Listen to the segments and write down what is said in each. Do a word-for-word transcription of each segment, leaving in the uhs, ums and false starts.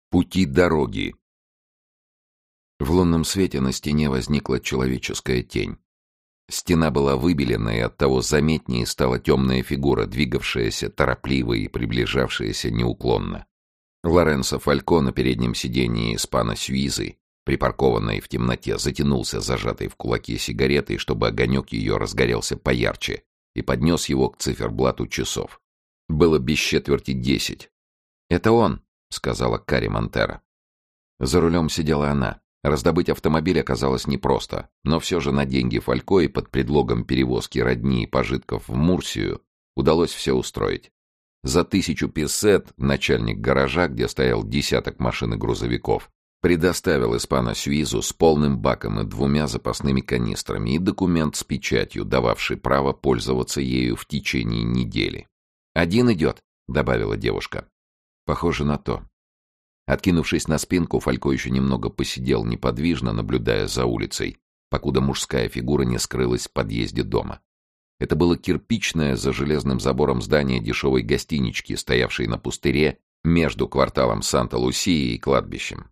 Пути дороги. В лунном свете на стене возникла человеческая тень. Стена была выбелена, и оттого заметнее стала темная фигура, двигавшаяся торопливо и приближавшаяся неуклонно. Лоренцо Фалько на переднем сидении испано Сюизы, припаркованной в темноте, затянулся зажатой в кулаке сигаретой, чтобы огонек ее разгорелся поярче, и поднес его к циферблату часов. Было без четверти десять. «Это он», — сказала Кари Монтеро. За рулем сидела она. Раздобыть автомобиль оказалось непросто, но все же на деньги Фалько и под предлогом перевозки родни и пожитков в Мурсию удалось все устроить. За тысячу песет начальник гаража, где стоял десяток машин и грузовиков, предоставил испано Сюизу с полным баком и двумя запасными канистрами и документ с печатью, дававший право пользоваться ею в течение недели. «Один идет», — добавила девушка. «Похоже на то». Откинувшись на спинку, Фалько еще немного посидел неподвижно, наблюдая за улицей, покуда мужская фигура не скрылась в подъезде дома. Это было кирпичное за железным забором здание дешевой гостинички, стоявшей на пустыре между кварталом Санта-Лусия и кладбищем.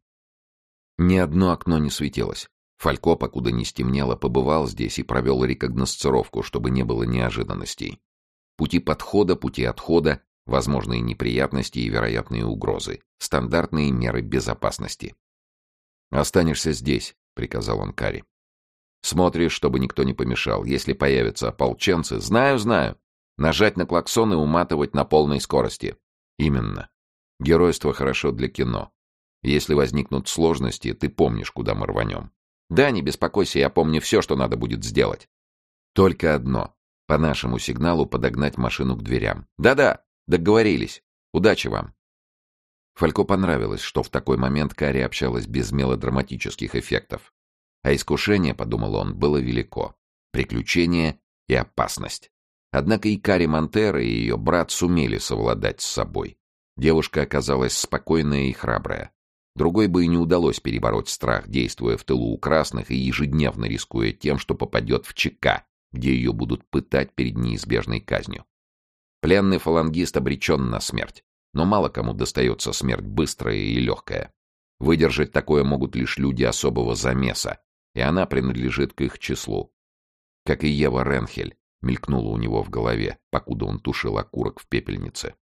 Ни одно окно не светилось. Фалько, покуда не стемнело, побывал здесь и провел рекогносцировку, чтобы не было неожиданностей. Пути подхода, пути отхода, возможные неприятности и вероятные угрозы. Стандартные меры безопасности. «Останешься здесь», — приказал он Кари. «Смотришь, чтобы никто не помешал. Если появятся ополченцы...» «Знаю, знаю. Нажать на клаксон и уматывать на полной скорости». «Именно. Геройство хорошо для кино. Если возникнут сложности, ты помнишь, куда мы рванем». «Да, не беспокойся, я помню все, что надо будет сделать». «Только одно. По нашему сигналу подогнать машину к дверям». «Да-да, договорились. Удачи вам». Фалько понравилось, что в такой момент Кари общалась без мелодраматических эффектов. А искушение, подумал он, было велико. Приключение и опасность. Однако и Кари Монтеро, и ее брат сумели совладать с собой. Девушка оказалась спокойная и храбрая. Другой бы и не удалось перебороть страх, действуя в тылу у красных и ежедневно рискуя тем, что попадет в ЧК, где ее будут пытать перед неизбежной казнью. Пленный фалангист обречен на смерть. Но мало кому достается смерть быстрая и легкая. Выдержать такое могут лишь люди особого замеса, и она принадлежит к их числу. Как и Ева Ренхель, мелькнуло у него в голове, покуда он тушил окурок в пепельнице.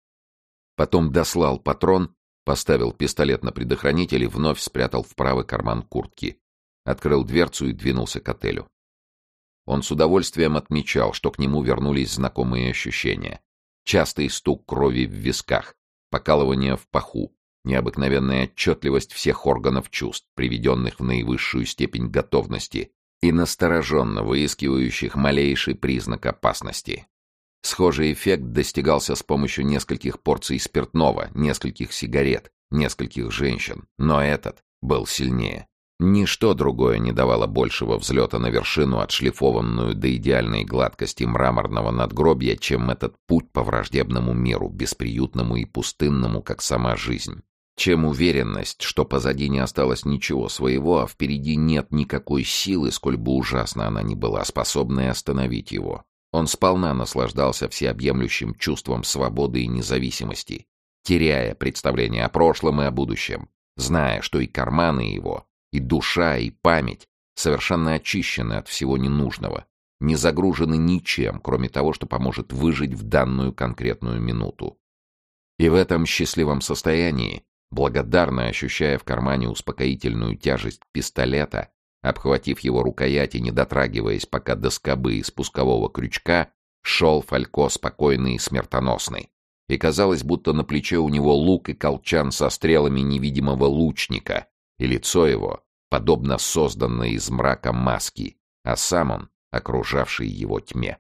Потом дослал патрон, поставил пистолет на предохранитель и вновь спрятал в правый карман куртки. Открыл дверцу и двинулся к отелю. Он с удовольствием отмечал, что к нему вернулись знакомые ощущения. Частый стук крови в висках, покалывание в паху, необыкновенная отчетливость всех органов чувств, приведенных в наивысшую степень готовности и настороженно выискивающих малейший признак опасности. Схожий эффект достигался с помощью нескольких порций спиртного, нескольких сигарет, нескольких женщин, но этот был сильнее. Ничто другое не давало большего взлета на вершину, отшлифованную до идеальной гладкости мраморного надгробья, чем этот путь по враждебному миру, бесприютному и пустынному, как сама жизнь. Чем уверенность, что позади не осталось ничего своего, а впереди нет никакой силы, сколь бы ужасно она ни была, способной остановить его. Он сполна наслаждался всеобъемлющим чувством свободы и независимости, теряя представление о прошлом и о будущем, зная, что и карманы его, и душа, и память совершенно очищены от всего ненужного, не загружены ничем, кроме того, что поможет выжить в данную конкретную минуту. И в этом счастливом состоянии, благодарно ощущая в кармане успокоительную тяжесть пистолета, обхватив его рукоять и не дотрагиваясь пока до скобы и спускового крючка, шел Фалько спокойный и смертоносный. И казалось, будто на плече у него лук и колчан со стрелами невидимого лучника, и лицо его подобно созданной из мрака маски, а сам он окружавший его тьме.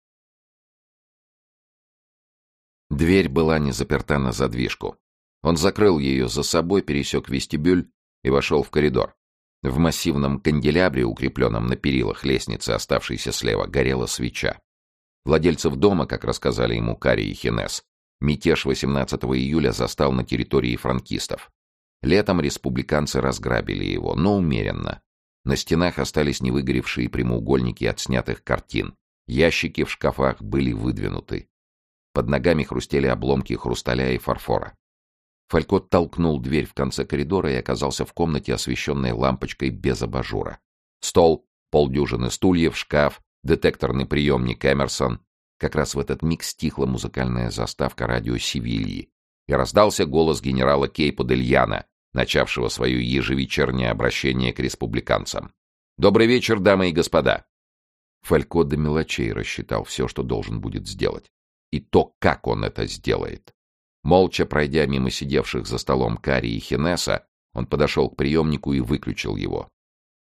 Дверь была не заперта на задвижку. Он закрыл ее за собой, пересек вестибюль и вошел в коридор. В массивном канделябре, укрепленном на перилах лестницы, оставшейся слева, горела свеча. Владельцев дома, как рассказали ему Кари и Хинес, мятеж восемнадцатого июля застал на территории франкистов. Летом республиканцы разграбили его, но умеренно. На стенах остались невыгоревшие прямоугольники от снятых картин. Ящики в шкафах были выдвинуты. Под ногами хрустели обломки хрусталя и фарфора. Фалько толкнул дверь в конце коридора и оказался в комнате, освещенной лампочкой без абажура. Стол, полдюжины стульев, шкаф, детекторный приемник Эмерсон. Как раз в этот миг стихла музыкальная заставка радио Севильи, и раздался голос генерала Кейпо дель Яна, начавшего свое ежевечернее обращение к республиканцам. «Добрый вечер, дамы и господа!» Фалько до мелочей рассчитал все, что должен будет сделать. И то, как он это сделает. Молча пройдя мимо сидевших за столом Кари и Хинеса, он подошел к приемнику и выключил его.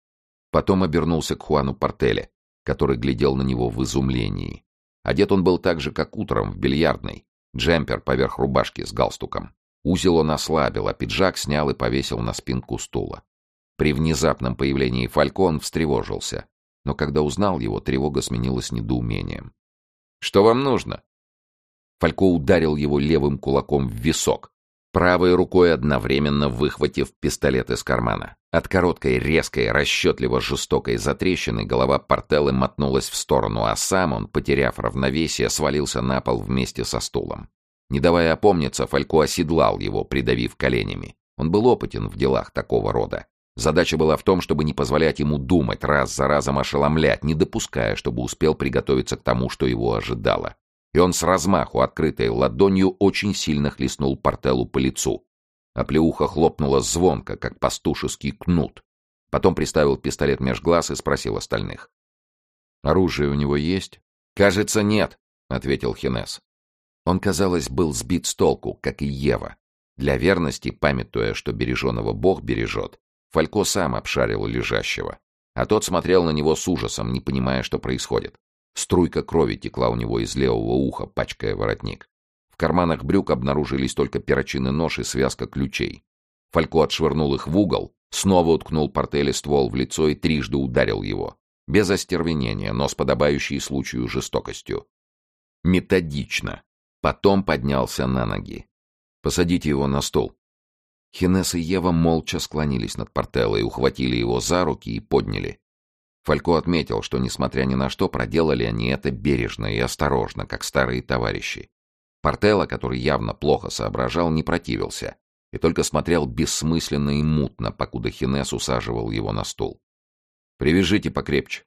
Потом обернулся к Хуану Портеле, который глядел на него в изумлении. Одет он был так же, как утром, в бильярдной. Джемпер поверх рубашки с галстуком. Узел он ослабил, а пиджак снял и повесил на спинку стула. При внезапном появлении Фалько он встревожился. Но когда узнал его, тревога сменилась недоумением. «Что вам нужно?» Фалько ударил его левым кулаком в висок, правой рукой одновременно выхватив пистолет из кармана. От короткой, резкой, расчетливо жестокой затрещины голова Портеллы мотнулась в сторону, а сам он, потеряв равновесие, свалился на пол вместе со стулом. Не давая опомниться, Фалько оседлал его, придавив коленями. Он был опытен в делах такого рода. Задача была в том, чтобы не позволять ему думать, раз за разом ошеломлять, не допуская, чтобы успел приготовиться к тому, что его ожидало. И он с размаху, открытой ладонью, очень сильно хлестнул Портеллу по лицу. Оплеуха хлопнула звонко, как пастушеский кнут. Потом приставил пистолет меж глаз и спросил остальных. «Оружие у него есть?» «Кажется, нет», — ответил Хинес. Он, казалось, был сбит с толку, как и Ева. Для верности, памятуя, что береженого Бог бережет, Фалько сам обшарил лежащего. А тот смотрел на него с ужасом, не понимая, что происходит. Струйка крови текла у него из левого уха, пачкая воротник. В карманах брюк обнаружились только перочинный нож и связка ключей. Фалько отшвырнул их в угол, снова уткнул Портелле ствол в лицо и трижды ударил его. Без остервенения, но с подобающей случаю жестокостью. Методично. Потом поднялся на ноги. «Посадите его на стол». Хинес и Ева молча склонились над Портеллой, ухватили его за руки и подняли. Фалько отметил, что, несмотря ни на что, проделали они это бережно и осторожно, как старые товарищи. Портелла, который явно плохо соображал, не противился и только смотрел бессмысленно и мутно, покуда Хинес усаживал его на стул. «Привяжите покрепче».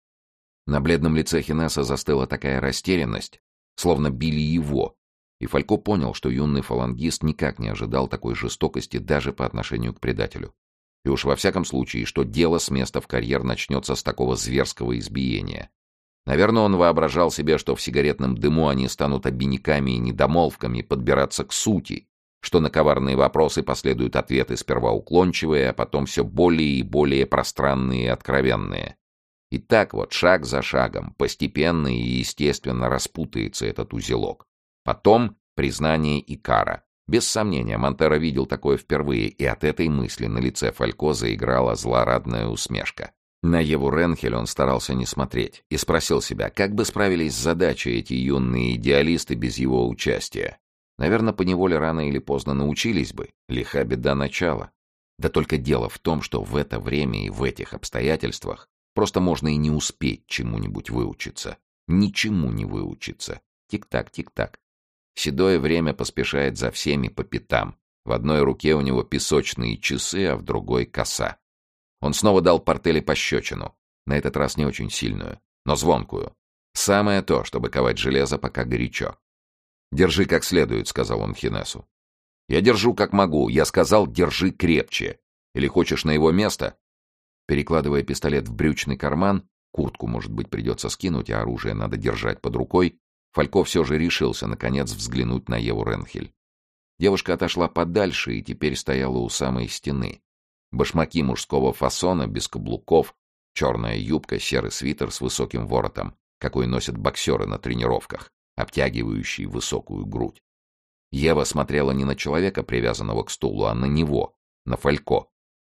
На бледном лице Хинеса застыла такая растерянность, словно били его, и Фалько понял, что юный фалангист никак не ожидал такой жестокости даже по отношению к предателю. И уж во всяком случае, что дело с места в карьер начнется с такого зверского избиения. Наверное, он воображал себе, что в сигаретном дыму они станут обиняками и недомолвками подбираться к сути, что на коварные вопросы последуют ответы сперва уклончивые, а потом все более и более пространные и откровенные. И так вот, шаг за шагом, постепенно и естественно распутается этот узелок. Потом признание и кара. Без сомнения, Монтеро видел такое впервые, и от этой мысли на лице Фалько заиграла злорадная усмешка. На Еву Ренхель он старался не смотреть и спросил себя, как бы справились с задачей эти юные идеалисты без его участия. Наверное, поневоле рано или поздно научились бы. Лиха беда начала. Да только дело в том, что в это время и в этих обстоятельствах просто можно и не успеть чему-нибудь выучиться. Ничему не выучиться. Тик-так, тик-так. Седое время поспешает за всеми по пятам. В одной руке у него песочные часы, а в другой — коса. Он снова дал Портелле пощечину. На этот раз не очень сильную, но звонкую. Самое то, чтобы ковать железо, пока горячо. «Держи как следует», — сказал он Хинесу. «Я держу как могу. Я сказал, держи крепче. Или хочешь на его место?» Перекладывая пистолет в брючный карман, куртку, может быть, придется скинуть, а оружие надо держать под рукой, Фалько все же решился, наконец, взглянуть на Еву Ренхель. Девушка отошла подальше и теперь стояла у самой стены. Башмаки мужского фасона, без каблуков, черная юбка, серый свитер с высоким воротом, какой носят боксеры на тренировках, обтягивающий высокую грудь. Ева смотрела не на человека, привязанного к стулу, а на него, на Фалько.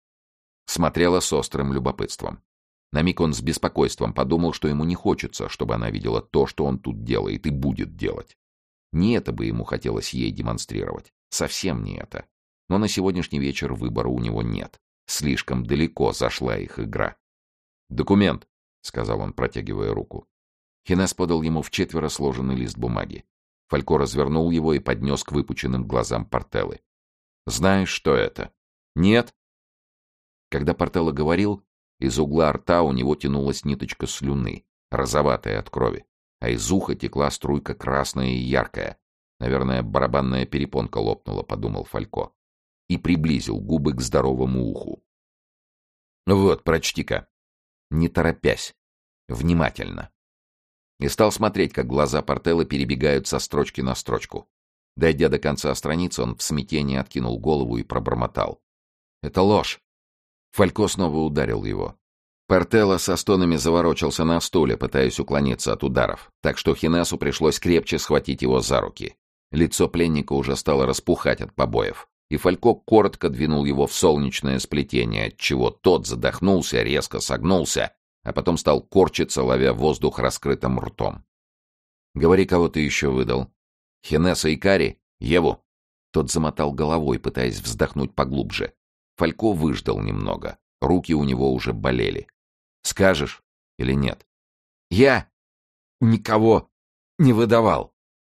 Смотрела с острым любопытством. На миг он с беспокойством подумал, что ему не хочется, чтобы она видела то, что он тут делает и будет делать. Не это бы ему хотелось ей демонстрировать. Совсем не это. Но на сегодняшний вечер выбора у него нет. Слишком далеко зашла их игра. «Документ», — сказал он, протягивая руку. Хинес подал ему вчетверо сложенный лист бумаги. Фалько развернул его и поднес к выпученным глазам Портеллы. Знаешь, что это? Нет? Когда Портелло говорил, из угла рта у него тянулась ниточка слюны, розоватая от крови, а из уха текла струйка красная и яркая. Наверное, барабанная перепонка лопнула, подумал Фалько. И приблизил губы к здоровому уху. Вот, прочти-ка. Не торопясь. Внимательно. И стал смотреть, как глаза Портелло перебегают со строчки на строчку. Дойдя до конца страницы, он в смятении откинул голову и пробормотал. «Это ложь!» Фалько снова ударил его. Портелло со стонами заворочился на стуле, пытаясь уклониться от ударов, так что Хинесу пришлось крепче схватить его за руки. Лицо пленника уже стало распухать от побоев, и Фалько коротко двинул его в солнечное сплетение, отчего тот задохнулся, резко согнулся, а потом стал корчиться, ловя воздух раскрытым ртом. «Говори, кого ты еще выдал. Хинеса Икари? Еву?» Тот замотал головой, пытаясь вздохнуть поглубже. Фалько выждал немного. Руки у него уже болели. «Скажешь или нет?» «Я никого не выдавал».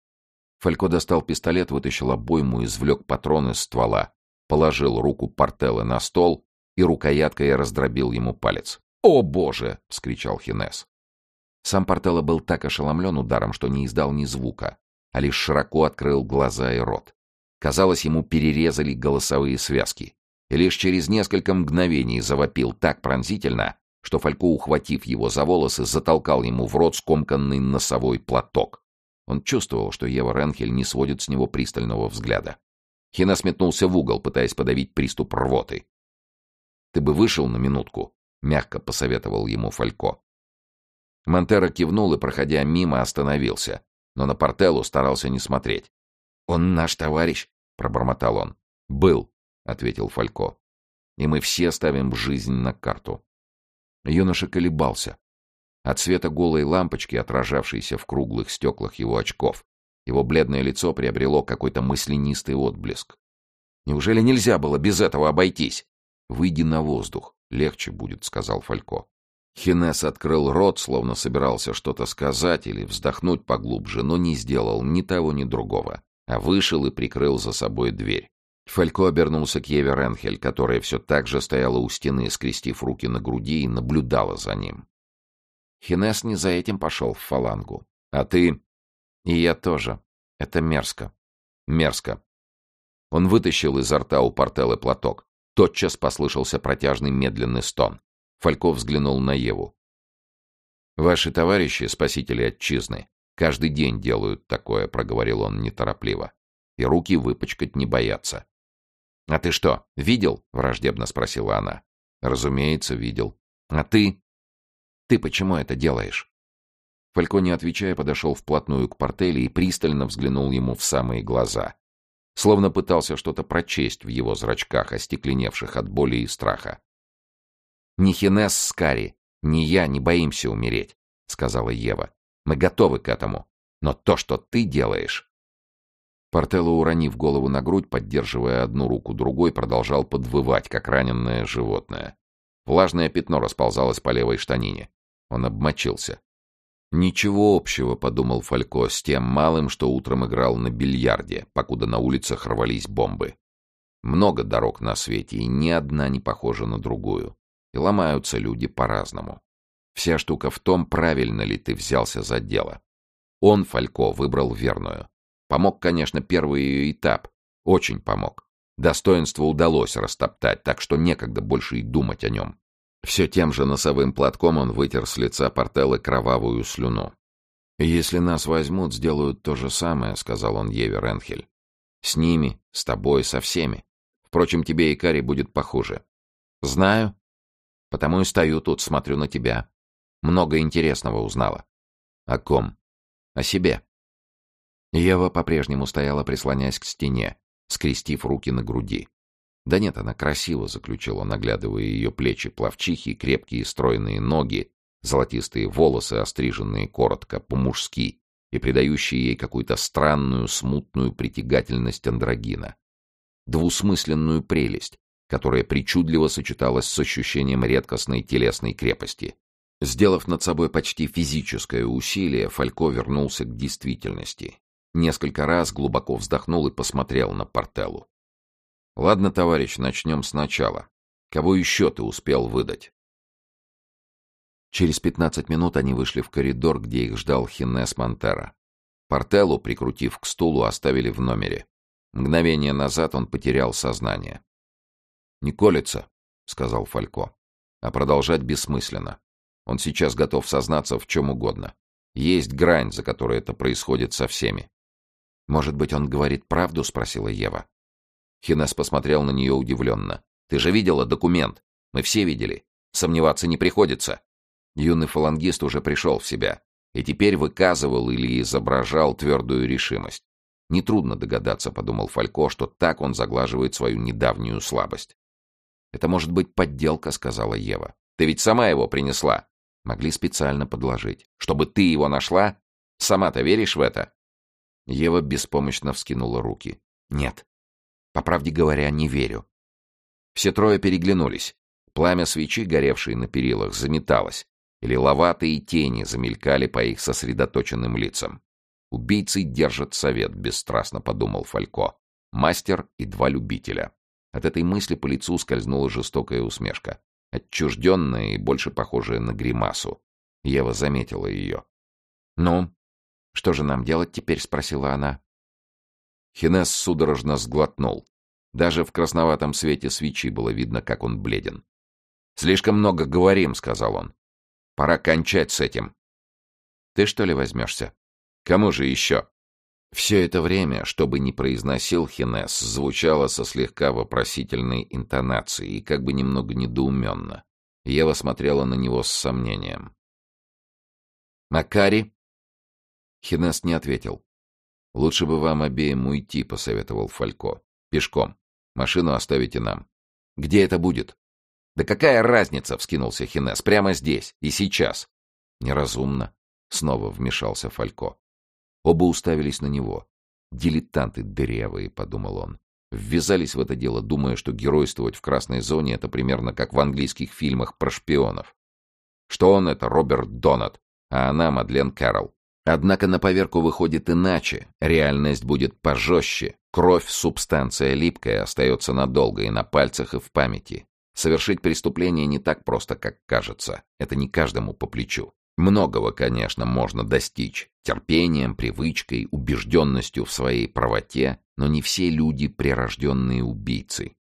Фалько достал пистолет, вытащил обойму, извлек патрон из ствола, положил руку Портелло на стол и рукояткой раздробил ему палец. «О, Боже!» — вскричал Хинес. Сам Портелло был так ошеломлен ударом, что не издал ни звука, а лишь широко открыл глаза и рот. Казалось, ему перерезали голосовые связки. И лишь через несколько мгновений завопил так пронзительно, что Фалько, ухватив его за волосы, затолкал ему в рот скомканный носовой платок. Он чувствовал, что Ева Ренхель не сводит с него пристального взгляда. Хинес метнулся в угол, пытаясь подавить приступ рвоты. «Ты бы вышел на минутку», — мягко посоветовал ему Фалько. Монтеро кивнул и, проходя мимо, остановился, но на Портелло старался не смотреть. «Он наш товарищ», — пробормотал он. «Был», — ответил Фалько. «И мы все ставим жизнь на карту». Юноша колебался. От света голой лампочки, отражавшейся в круглых стеклах его очков, его бледное лицо приобрело какой-то мысленистый отблеск. «Неужели нельзя было без этого обойтись?» «Выйди на воздух, легче будет», — сказал Фалько. Хинес открыл рот, словно собирался что-то сказать или вздохнуть поглубже, но не сделал ни того, ни другого, а вышел и прикрыл за собой дверь. Фалько обернулся к Еве Ренхель, которая все так же стояла у стены, скрестив руки на груди, и наблюдала за ним. Хинес не за этим пошел в фалангу. А ты? И я тоже. Это мерзко. Мерзко. Он вытащил изо рта у Портелло платок. Тотчас послышался протяжный медленный стон. Фалько взглянул на Еву. «Ваши товарищи, спасители отчизны, каждый день делают такое», — проговорил он неторопливо. «И руки выпачкать не боятся». «А ты что, видел?» — враждебно спросила она. «Разумеется, видел. А ты? Ты почему это делаешь?» Фалько, не отвечая, подошел вплотную к Портелло и пристально взглянул ему в самые глаза. Словно пытался что-то прочесть в его зрачках, остекленевших от боли и страха. «Ни Хинес с Кари, ни я не боимся умереть», — сказала Ева. «Мы готовы к этому. Но то, что ты делаешь...» Портелло, уронив голову на грудь, поддерживая одну руку другой, продолжал подвывать, как раненое животное. Влажное пятно расползалось по левой штанине. Он обмочился. «Ничего общего», — подумал Фалько, — «с тем малым, что утром играл на бильярде, покуда на улицах рвались бомбы. Много дорог на свете, и ни одна не похожа на другую. И ломаются люди по-разному. Вся штука в том, правильно ли ты взялся за дело. Он, Фалько, выбрал верную. Помог, конечно, первый ее этап. Очень помог. Достоинство удалось растоптать, так что некогда больше и думать о нем». Все тем же носовым платком он вытер с лица Портелло кровавую слюну. «Если нас возьмут, сделают то же самое», — сказал он Еве Ренхель. «С ними, с тобой, со всеми. Впрочем, тебе и Кари будет похуже». «Знаю. Потому и стою тут, смотрю на тебя. Много интересного узнала». «О ком?» «О себе». Ева по-прежнему стояла, прислонясь к стене, скрестив руки на груди. «Да нет, она красиво», — заключил он, оглядывая ее плечи плавчихи, крепкие стройные ноги, золотистые волосы, остриженные коротко, по-мужски, и придающие ей какую-то странную, смутную притягательность андрогина. Двусмысленную прелесть, которая причудливо сочеталась с ощущением редкостной телесной крепости. Сделав над собой почти физическое усилие, Фалько вернулся к действительности. Несколько раз глубоко вздохнул и посмотрел на Портелло. Ладно, товарищ, начнем сначала. Кого еще ты успел выдать? Через пятнадцать минут они вышли в коридор, где их ждал Хинес Монтера. Портеллу, прикрутив к стулу, оставили в номере. Мгновение назад он потерял сознание. «Не колется», — сказал Фалько. «А продолжать бессмысленно. Он сейчас готов сознаться в чем угодно. Есть грань, за которой это происходит со всеми». «Может быть, он говорит правду?» — спросила Ева. Хинес посмотрел на нее удивленно. «Ты же видела документ? Мы все видели. Сомневаться не приходится». Юный фалангист уже пришел в себя и теперь выказывал или изображал твердую решимость. Нетрудно догадаться, подумал Фалько, что так он заглаживает свою недавнюю слабость. «Это может быть подделка», — сказала Ева. «Ты ведь сама его принесла». «Могли специально подложить. Чтобы ты его нашла? Сама-то веришь в это?» Ева беспомощно вскинула руки. «Нет. По правде говоря, не верю». Все трое переглянулись. Пламя свечи, горевшей на перилах, заметалось. Лиловатые тени замелькали по их сосредоточенным лицам. «Убийцы держат совет», — бесстрастно подумал Фалько. «Мастер и два любителя». От этой мысли по лицу скользнула жестокая усмешка. Отчужденная и больше похожая на гримасу. Ева заметила ее. «Ну, что же нам делать теперь?» — спросила она. Хинес судорожно сглотнул. Даже в красноватом свете свечи было видно, как он бледен. «Слишком много говорим», — сказал он. «Пора кончать с этим». «Ты что ли возьмешься?» «Кому же еще?» Все это время, что бы ни произносил Хинес, звучало со слегка вопросительной интонацией и как бы немного недоуменно. Ева смотрела на него с сомнением. «Макари?» Хинес не ответил. «Лучше бы вам обеим уйти», — посоветовал Фалько. «Пешком. Машину оставите нам». «Где это будет?» «Да какая разница?» — вскинулся Хинес. «Прямо здесь и сейчас». «Неразумно», — снова вмешался Фалько. Оба уставились на него. «Дилетанты дырявые», — подумал он. Ввязались в это дело, думая, что геройствовать в красной зоне — это примерно как в английских фильмах про шпионов. Что он — это Роберт Донат, а она — Мадлен Кэрролл. Однако на поверку выходит иначе. Реальность будет пожестче. Кровь — субстанция липкая, остается надолго и на пальцах, и в памяти. Совершить преступление не так просто, как кажется. Это не каждому по плечу. Многого, конечно, можно достичь. Терпением, привычкой, убежденностью в своей правоте, но не все люди прирожденные убийцы.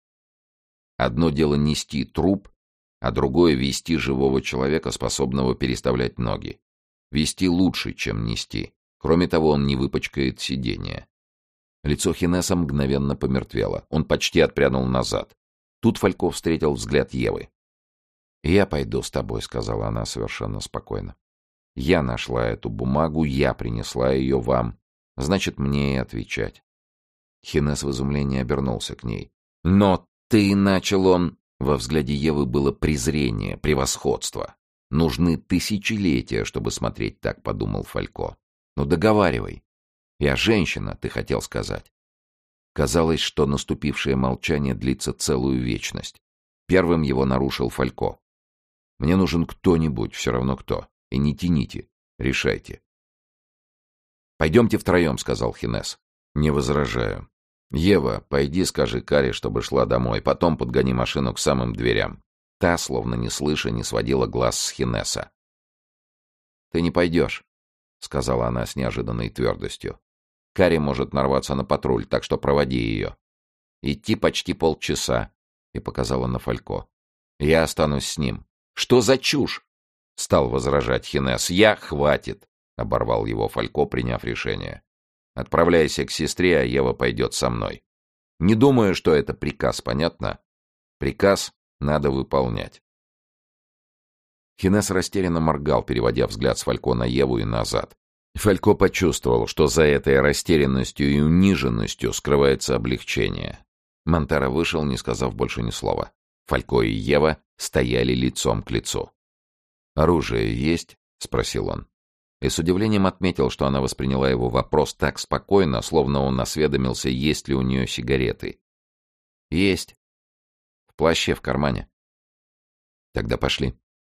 Одно дело нести труп, а другое — вести живого человека, способного переставлять ноги. Вести лучше, чем нести. Кроме того, он не выпачкает сиденье. Лицо Хинеса мгновенно помертвело. Он почти отпрянул назад. Тут Фалько встретил взгляд Евы. «Я пойду с тобой», — сказала она совершенно спокойно. «Я нашла эту бумагу, я принесла ее вам. Значит, мне и отвечать». Хинес в изумлении обернулся к ней. «Но ты начал он...» Во взгляде Евы было презрение, превосходство. «Нужны тысячелетия, чтобы смотреть так», — подумал Фалько. «Ну, договаривай. Я женщина, ты хотел сказать». Казалось, что наступившее молчание длится целую вечность. Первым его нарушил Фалько. «Мне нужен кто-нибудь, все равно кто. И не тяните. Решайте». «Пойдемте втроем», — сказал Хинес. «Не возражаю. Ева, пойди скажи Каре, чтобы шла домой. Потом подгони машину к самым дверям». Та, словно не слыша, не сводила глаз с Хинеса. «Ты не пойдешь», — сказала она с неожиданной твердостью. «Кари может нарваться на патруль, так что проводи ее. Идти почти полчаса», — и показала на Фалько. «Я останусь с ним». «Что за чушь?» — стал возражать Хинес. «Я хватит», — оборвал его Фалько, приняв решение. «Отправляйся к сестре, а Ева пойдет со мной. Не думаю, что это приказ, понятно? Приказ надо выполнять». Хинес растерянно моргал, переводя взгляд с Фалько на Еву и назад. Фалько почувствовал, что за этой растерянностью и униженностью скрывается облегчение. Монтера вышел, не сказав больше ни слова. Фалько и Ева стояли лицом к лицу. «Оружие есть?» — спросил он. И с удивлением отметил, что она восприняла его вопрос так спокойно, словно он осведомился, есть ли у нее сигареты. «Есть. В плаще в кармане». «Тогда пошли».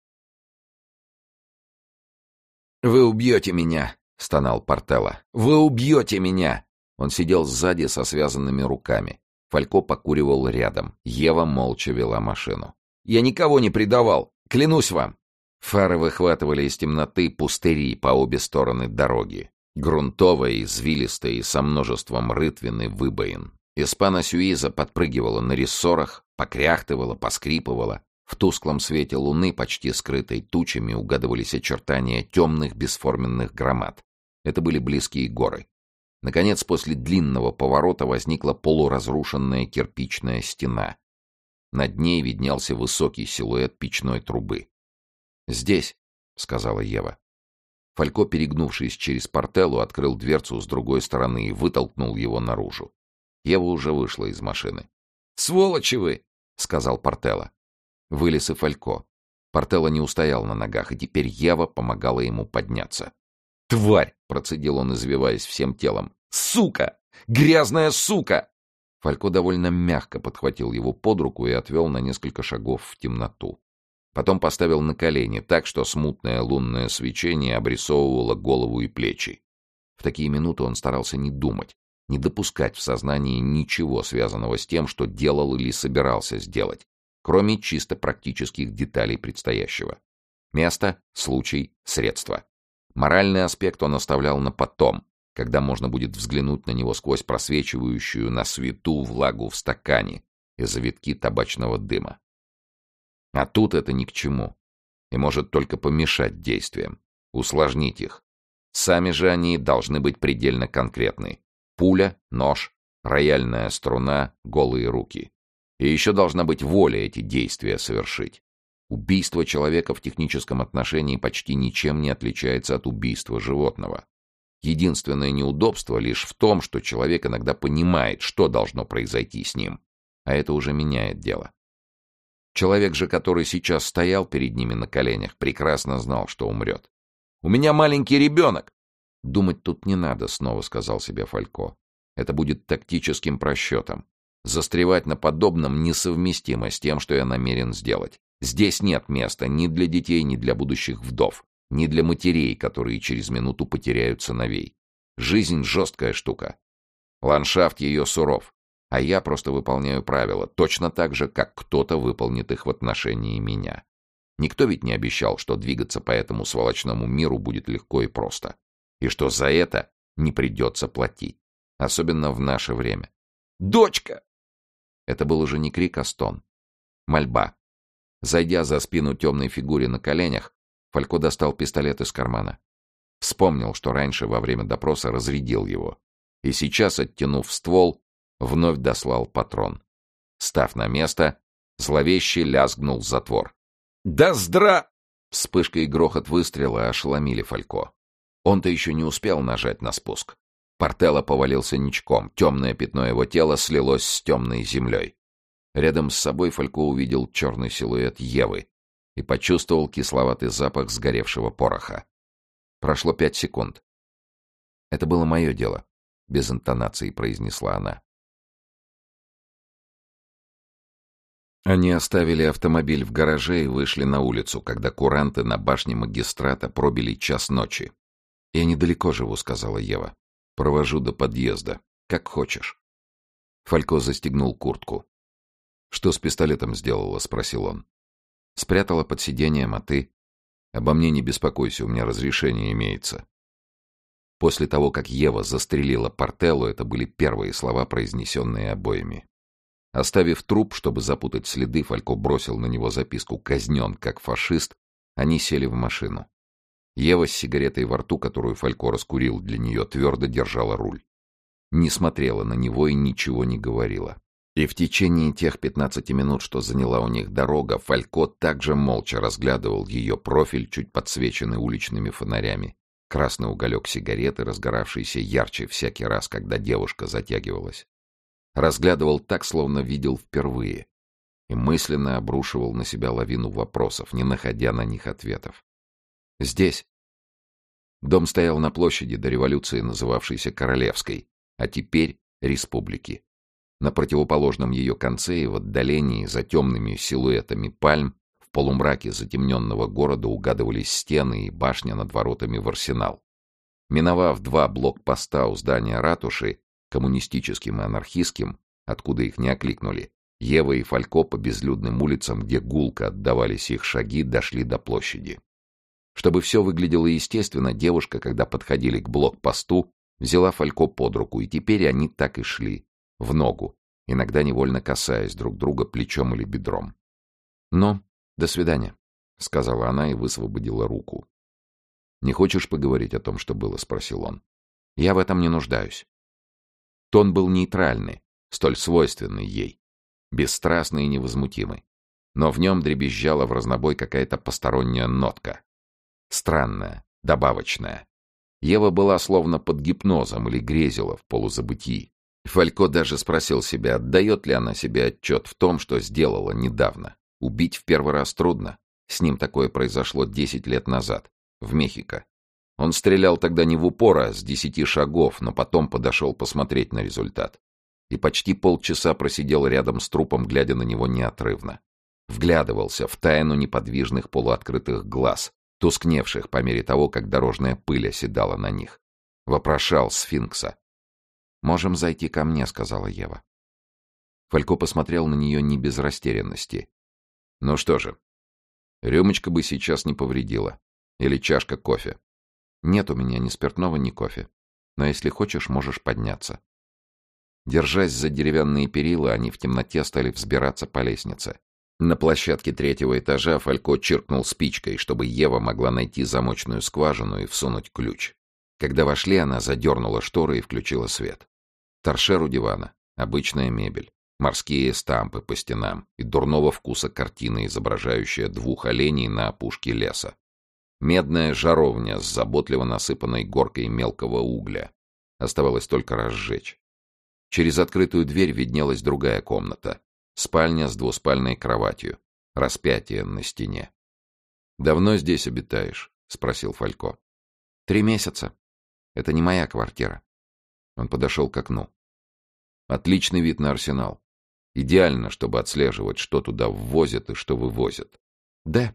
«Вы убьете меня!» — стонал Портелло. «Вы убьете меня!» Он сидел сзади со связанными руками. Фалько покуривал рядом. Ева молча вела машину. «Я никого не предавал! Клянусь вам!» Фары выхватывали из темноты пустыри по обе стороны дороги. Грунтовая, извилистая и со множеством рытвин и выбоин. Испана Сюиза подпрыгивала на рессорах, покряхтывала, поскрипывала. В тусклом свете луны, почти скрытой тучами, угадывались очертания темных бесформенных громад. Это были близкие горы. Наконец, после длинного поворота возникла полуразрушенная кирпичная стена. Над ней виднелся высокий силуэт печной трубы. «Здесь», — сказала Ева. Фалько, перегнувшись через Портеллу, открыл дверцу с другой стороны и вытолкнул его наружу. Ева уже вышла из машины. «Сволочи вы!» — сказал Портелло. Вылез и Фалько. Портелло не устоял на ногах, и теперь Ева помогала ему подняться. «Тварь!» — процедил он, извиваясь всем телом. «Сука! Грязная сука!» Фалько довольно мягко подхватил его под руку и отвел на несколько шагов в темноту. Потом поставил на колени так, что смутное лунное свечение обрисовывало голову и плечи. В такие минуты он старался не думать, не допускать в сознании ничего, связанного с тем, что делал или собирался сделать, кроме чисто практических деталей предстоящего. Место, случай, средства. Моральный аспект он оставлял на потом, когда можно будет взглянуть на него сквозь просвечивающую на свету влагу в стакане и завитки табачного дыма. А тут это ни к чему и может только помешать действиям, усложнить их. Сами же они должны быть предельно конкретны. Пуля, нож, рояльная струна, голые руки. И еще должна быть воля эти действия совершить. Убийство человека в техническом отношении почти ничем не отличается от убийства животного. Единственное неудобство лишь в том, что человек иногда понимает, что должно произойти с ним, а это уже меняет дело. Человек же, который сейчас стоял перед ними на коленях, прекрасно знал, что умрет. «У меня маленький ребенок!» «Думать тут не надо», — снова сказал себе Фалько. «Это будет тактическим просчетом. Застревать на подобном несовместимо с тем, что я намерен сделать. Здесь нет места ни для детей, ни для будущих вдов, ни для матерей, которые через минуту потеряют сыновей. Жизнь — жесткая штука. Ландшафт ее суров. А я просто выполняю правила, точно так же, как кто-то выполнит их в отношении меня. Никто ведь не обещал, что двигаться по этому сволочному миру будет легко и просто. И что за это не придется платить. Особенно в наше время. «Дочка!» Это был уже не крик, а стон. Мольба. Зайдя за спину темной фигуре на коленях, Фалько достал пистолет из кармана. Вспомнил, что раньше во время допроса разрядил его. И сейчас, оттянув ствол, вновь дослал патрон. Став на место, зловеще лязгнул затвор. «Да здра!» Вспышка и грохот выстрела ошеломили Фалько. Он-то еще не успел нажать на спуск. Портелло повалился ничком, темное пятно его тела слилось с темной землей. Рядом с собой Фалько увидел черный силуэт Евы и почувствовал кисловатый запах сгоревшего пороха. Прошло пять секунд. «Это было мое дело», — без интонации произнесла она. Они оставили автомобиль в гараже и вышли на улицу, когда куранты на башне магистрата пробили час ночи. «Я недалеко живу», — сказала Ева. «Провожу до подъезда. Как хочешь». Фалько застегнул куртку. «Что с пистолетом сделала?» — спросил он. «Спрятала под сиденьем, а ты?» «Обо мне не беспокойся, у меня разрешение имеется». После того, как Ева застрелила Портелло, это были первые слова, произнесенные обоими. Оставив труп, чтобы запутать следы, Фалько бросил на него записку «казнен, как фашист», они сели в машину. Ева с сигаретой во рту, которую Фалько раскурил для нее, твердо держала руль. Не смотрела на него и ничего не говорила. И в течение тех пятнадцати минут, что заняла у них дорога, Фалько также молча разглядывал ее профиль, чуть подсвеченный уличными фонарями, красный уголек сигареты, разгоравшийся ярче всякий раз, когда девушка затягивалась. Разглядывал так, словно видел впервые, и мысленно обрушивал на себя лавину вопросов, не находя на них ответов. Здесь. Дом стоял на площади до революции, называвшейся Королевской, а теперь Республики. На противоположном ее конце и в отдалении, за темными силуэтами пальм, в полумраке затемненного города угадывались стены и башня над воротами в арсенал. Миновав два блокпоста у здания ратуши, коммунистическим и анархистским, откуда их не окликнули, Ева и Фалько по безлюдным улицам, где гулко отдавались их шаги, дошли до площади. Чтобы все выглядело естественно, девушка, когда подходили к блокпосту, взяла Фалько под руку, и теперь они так и шли, в ногу, иногда невольно касаясь друг друга плечом или бедром. «Ну, до свидания», — сказала она и высвободила руку. «Не хочешь поговорить о том, что было?» — спросил он. «Я в этом не нуждаюсь». Тон был нейтральный, столь свойственный ей, бесстрастный и невозмутимый, но в нем дребезжала в разнобой какая-то посторонняя нотка. Странная, добавочная. Ева была словно под гипнозом или грезила в полузабытии. Фалько даже спросил себя, отдает ли она себе отчет в том, что сделала недавно. Убить в первый раз трудно. С ним такое произошло десять лет назад, в Мехико. Он стрелял тогда не в упор, а с десяти шагов, но потом подошел посмотреть на результат. И почти полчаса просидел рядом с трупом, глядя на него неотрывно. Вглядывался в тайну неподвижных полуоткрытых глаз, тускневших по мере того, как дорожная пыль оседала на них. Вопрошал сфинкса. «Можем зайти ко мне», — сказала Ева. Фалько посмотрел на нее не без растерянности. «Ну что же, рюмочка бы сейчас не повредила. Или чашка кофе. Нет у меня ни спиртного, ни кофе. Но если хочешь, можешь подняться». Держась за деревянные перила, они в темноте стали взбираться по лестнице. На площадке третьего этажа Фалько чиркнул спичкой, чтобы Ева могла найти замочную скважину и всунуть ключ. Когда вошли, она задернула шторы и включила свет. Торшер у дивана, обычная мебель, морские стампы по стенам и дурного вкуса картина, изображающая двух оленей на опушке леса. Медная жаровня с заботливо насыпанной горкой мелкого угля. Оставалось только разжечь. Через открытую дверь виднелась другая комната. Спальня с двуспальной кроватью. Распятие на стене. «Давно здесь обитаешь?» — спросил Фалько. «Три месяца. Это не моя квартира». Он подошел к окну. «Отличный вид на арсенал. Идеально, чтобы отслеживать, что туда ввозят и что вывозят». «Да.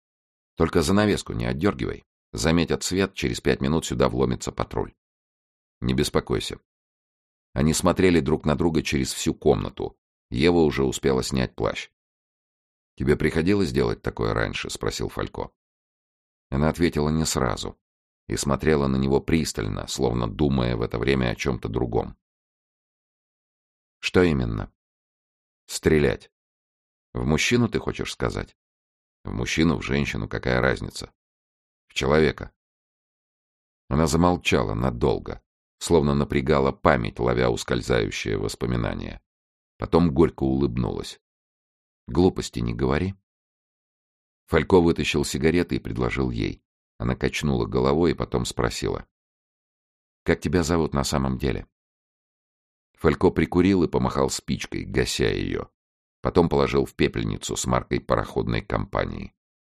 Только занавеску не отдергивай. Заметят свет, через пять минут сюда вломится патруль». «Не беспокойся». Они смотрели друг на друга через всю комнату. Ева уже успела снять плащ. «Тебе приходилось делать такое раньше?» — спросил Фалько. Она ответила не сразу и смотрела на него пристально, словно думая в это время о чем-то другом. «Что именно?» «Стрелять. В мужчину, ты хочешь сказать?» «В мужчину, в женщину, какая разница?» «В человека». Она замолчала надолго, словно напрягала память, ловя ускользающее воспоминание. Потом горько улыбнулась. «Глупости не говори». Фалько вытащил сигареты и предложил ей. Она качнула головой и потом спросила. «Как тебя зовут на самом деле?» Фалько прикурил и помахал спичкой, гася ее. Потом положил в пепельницу с маркой пароходной компании.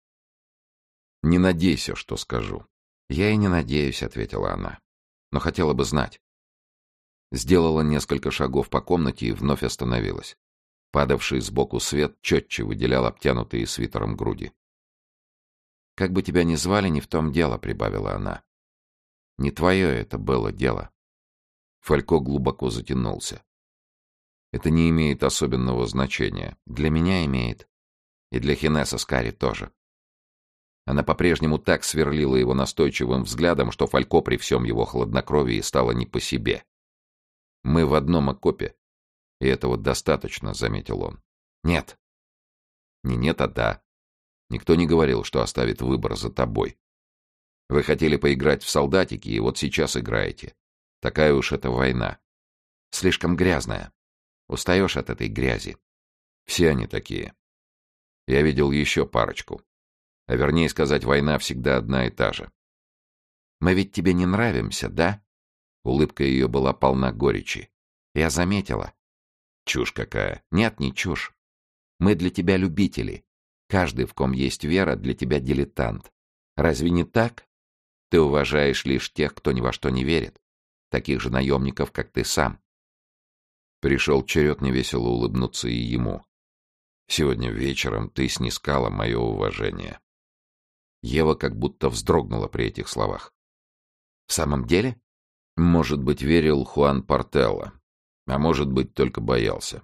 «Не надейся, что скажу». «Я и не надеюсь», — ответила она. «Но хотела бы знать». Сделала несколько шагов по комнате и вновь остановилась. Падавший сбоку свет четче выделял обтянутые свитером груди. «Как бы тебя ни звали, не в том дело», — прибавила она. «Не твое это было дело». Фалько глубоко затянулся. «Это не имеет особенного значения. Для меня имеет. И для Хинеса Скари тоже». Она по-прежнему так сверлила его настойчивым взглядом, что Фалько при всем его хладнокровии стало не по себе. «Мы в одном окопе, и этого достаточно», — заметил он. «Нет». «Не нет, а да. Никто не говорил, что оставит выбор за тобой. Вы хотели поиграть в солдатики, и вот сейчас играете. Такая уж это война. Слишком грязная. Устаешь от этой грязи. Все они такие. Я видел еще парочку. А вернее сказать, война всегда одна и та же. Мы ведь тебе не нравимся, да?» Улыбка ее была полна горечи. «Я заметила». «Чушь какая!» «Нет, не чушь. Мы для тебя любители. Каждый, в ком есть вера, для тебя дилетант. Разве не так? Ты уважаешь лишь тех, кто ни во что не верит. Таких же наемников, как ты сам». Пришел черед невесело улыбнуться и ему. «Сегодня вечером ты снискала мое уважение». Ева как будто вздрогнула при этих словах. «В самом деле?» «Может быть, верил Хуан Портелло. А может быть, только боялся.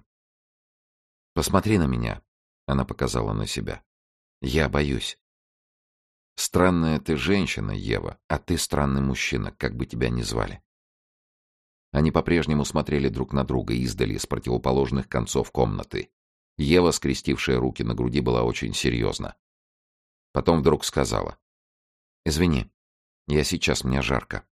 «Посмотри на меня», — она показала на себя. «Я боюсь». «Странная ты женщина, Ева, а ты странный мужчина, как бы тебя ни звали». Они по-прежнему смотрели друг на друга издали с противоположных концов комнаты. Ева, скрестившая руки на груди, была очень серьезна. Потом вдруг сказала: «Извини, я сейчас, мне жарко».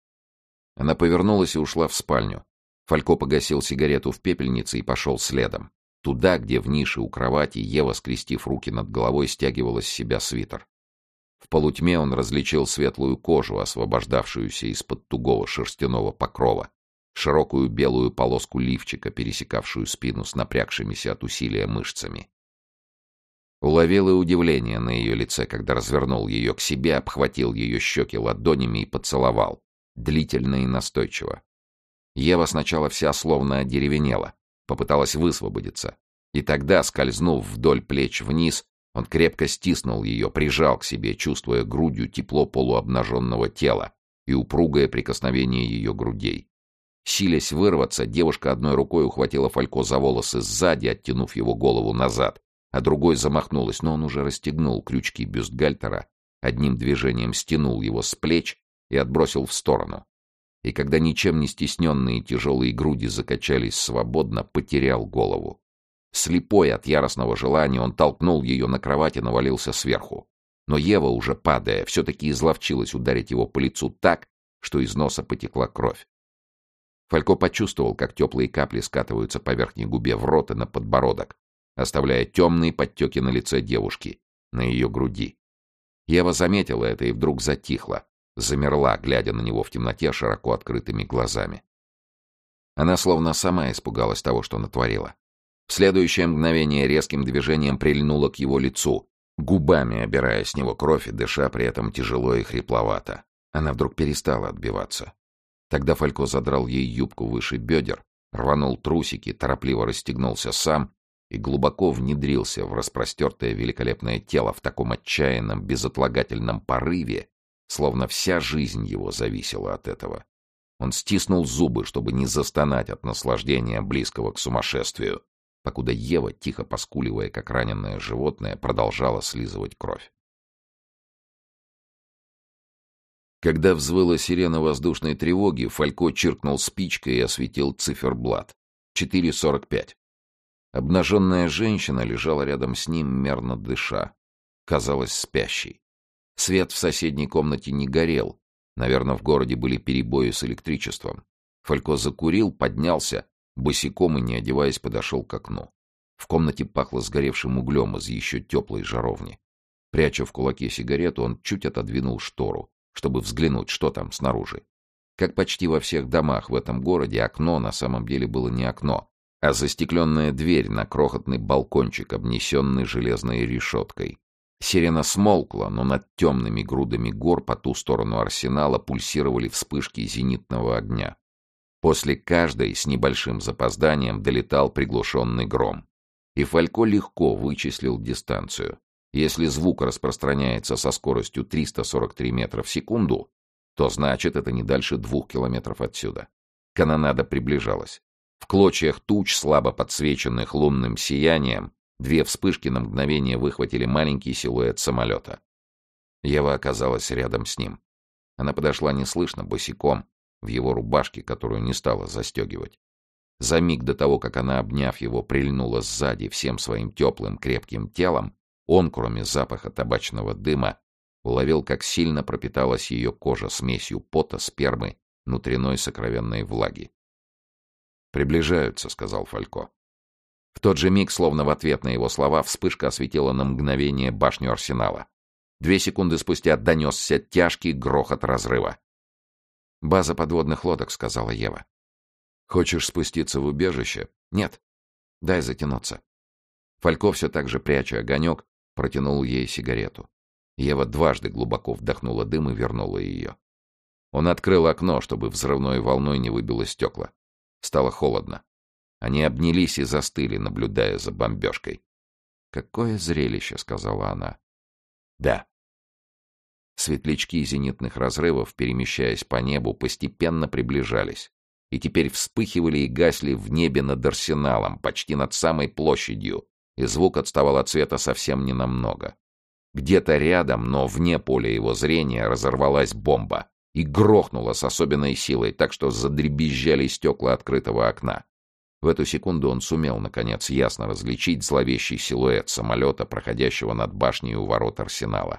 Она повернулась и ушла в спальню. Фалько погасил сигарету в пепельнице и пошел следом. Туда, где в нише у кровати Ева, скрестив руки над головой, стягивала с себя свитер. В полутьме он различил светлую кожу, освобождавшуюся из-под тугого шерстяного покрова, широкую белую полоску лифчика, пересекавшую спину с напрягшимися от усилия мышцами. Уловил и удивление на ее лице, когда развернул ее к себе, обхватил ее щеки ладонями и поцеловал, длительно и настойчиво. Ева сначала вся словно одеревенела, попыталась высвободиться, и тогда, скользнув вдоль плеч вниз, он крепко стиснул ее, прижал к себе, чувствуя грудью тепло полуобнаженного тела и упругое прикосновение ее грудей. Силясь вырваться, девушка одной рукой ухватила Фалько за волосы сзади, оттянув его голову назад, а другой замахнулась, но он уже расстегнул крючки бюстгальтера, одним движением стянул его с плеч и отбросил в сторону. И когда ничем не стесненные тяжелые груди закачались свободно, потерял голову. Слепой от яростного желания, он толкнул ее на кровать и навалился сверху. Но Ева, уже падая, все-таки изловчилась ударить его по лицу так, что из носа потекла кровь. Фалько почувствовал, как теплые капли скатываются по верхней губе в рот и на подбородок, оставляя темные подтеки на лице девушки, на ее груди. Ева заметила это и вдруг затихла, замерла, глядя на него в темноте широко открытыми глазами. Она словно сама испугалась того, что натворила. В следующее мгновение резким движением прильнула к его лицу, губами обирая с него кровь и дыша при этом тяжело и хрипловато. Она вдруг перестала отбиваться. Тогда Фалько задрал ей юбку выше бедер, рванул трусики, торопливо расстегнулся сам и глубоко внедрился в распростертое великолепное тело в таком отчаянном, безотлагательном порыве, словно вся жизнь его зависела от этого. Он стиснул зубы, чтобы не застонать от наслаждения, близкого к сумасшествию, покуда Ева, тихо поскуливая, как раненое животное, продолжала слизывать кровь. Когда взвыла сирена воздушной тревоги, Фалько чиркнул спичкой и осветил циферблат. четыре сорок пять. Обнаженная женщина лежала рядом с ним, мерно дыша. Казалась спящей. Свет в соседней комнате не горел. Наверное, в городе были перебои с электричеством. Фалько закурил, поднялся, босиком и не одеваясь подошел к окну. В комнате пахло сгоревшим углем из еще теплой жаровни. Пряча в кулаке сигарету, он чуть отодвинул штору, чтобы взглянуть, что там снаружи. Как почти во всех домах в этом городе, окно на самом деле было не окно, а застекленная дверь на крохотный балкончик, обнесенный железной решеткой. Сирена смолкла, но над темными грудами гор по ту сторону арсенала пульсировали вспышки зенитного огня. После каждой с небольшим запозданием долетал приглушенный гром. И Фалько легко вычислил дистанцию. Если звук распространяется со скоростью триста сорок три метра в секунду, то значит это не дальше двух километров отсюда. Канонада приближалась. В клочьях туч, слабо подсвеченных лунным сиянием, две вспышки на мгновение выхватили маленький силуэт самолета. Ева оказалась рядом с ним. Она подошла неслышно, босиком, в его рубашке, которую не стала застегивать. За миг до того, как она, обняв его, прильнула сзади всем своим теплым крепким телом, он, кроме запаха табачного дыма, уловил, как сильно пропиталась ее кожа смесью пота, спермы, внутренной сокровенной влаги. «Приближаются», — сказал Фалько. В тот же миг, словно в ответ на его слова, вспышка осветила на мгновение башню арсенала. Две секунды спустя донесся тяжкий грохот разрыва. «База подводных лодок», — сказала Ева. «Хочешь спуститься в убежище?» «Нет. Дай затянуться». Фалько, все так же пряча огонек, протянул ей сигарету. Ева дважды глубоко вдохнула дым и вернула ее. Он открыл окно, чтобы взрывной волной не выбило стекла. Стало холодно. Они обнялись и застыли, наблюдая за бомбежкой. «Какое зрелище!» — сказала она. «Да». Светлячки зенитных разрывов, перемещаясь по небу, постепенно приближались. и теперь вспыхивали и гасли в небе над арсеналом, почти над самой площадью, и звук отставал от света совсем ненамного. Где-то рядом, но вне поля его зрения, разорвалась бомба и грохнула с особенной силой, так что задребезжали стекла открытого окна. В эту секунду он сумел, наконец, ясно различить зловещий силуэт самолета, проходящего над башней у ворот арсенала.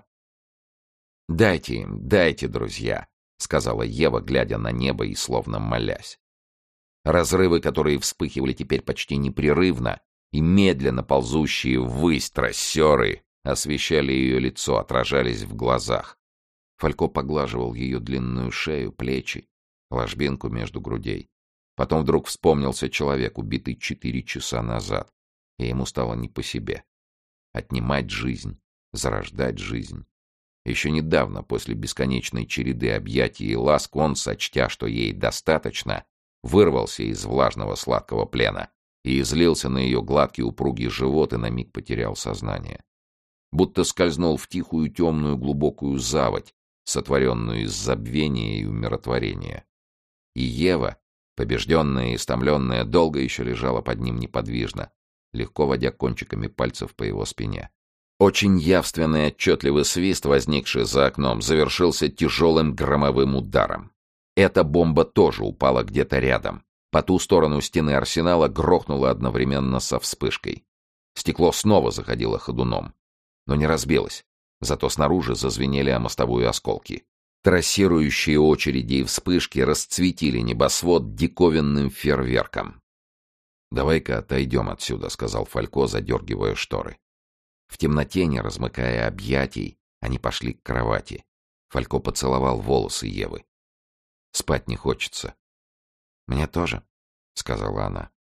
«Дайте им, дайте, друзья», — сказала Ева, глядя на небо и словно молясь. Разрывы, которые вспыхивали теперь почти непрерывно, и медленно ползущие ввысь трассеры освещали ее лицо, отражались в глазах. Фалько поглаживал ее длинную шею, плечи, ложбинку между грудей. Потом вдруг вспомнился человек, убитый четыре часа назад, и ему стало не по себе. Отнимать жизнь, зарождать жизнь. Еще недавно, после бесконечной череды объятий и ласк, он, сочтя, что ей достаточно, вырвался из влажного сладкого плена и излился на ее гладкий упругий живот и на миг потерял сознание. Будто скользнул в тихую темную глубокую заводь, сотворенную из забвения и умиротворения. И Ева, побежденная и истомленная, долго еще лежала под ним неподвижно, легко водя кончиками пальцев по его спине. Очень явственный отчетливый свист, возникший за окном, завершился тяжелым громовым ударом. Эта бомба тоже упала где-то рядом. По ту сторону стены арсенала грохнула одновременно со вспышкой. Стекло снова заходило ходуном, но не разбилось. Зато снаружи зазвенели о мостовую осколки. Трассирующие очереди и вспышки расцветили небосвод диковинным фейерверком. «Давай-ка отойдем отсюда», — сказал Фалько, задергивая шторы. В темноте, не размыкая объятий, они пошли к кровати. Фалько поцеловал волосы Евы. «Спать не хочется». «Мне тоже», — сказала она.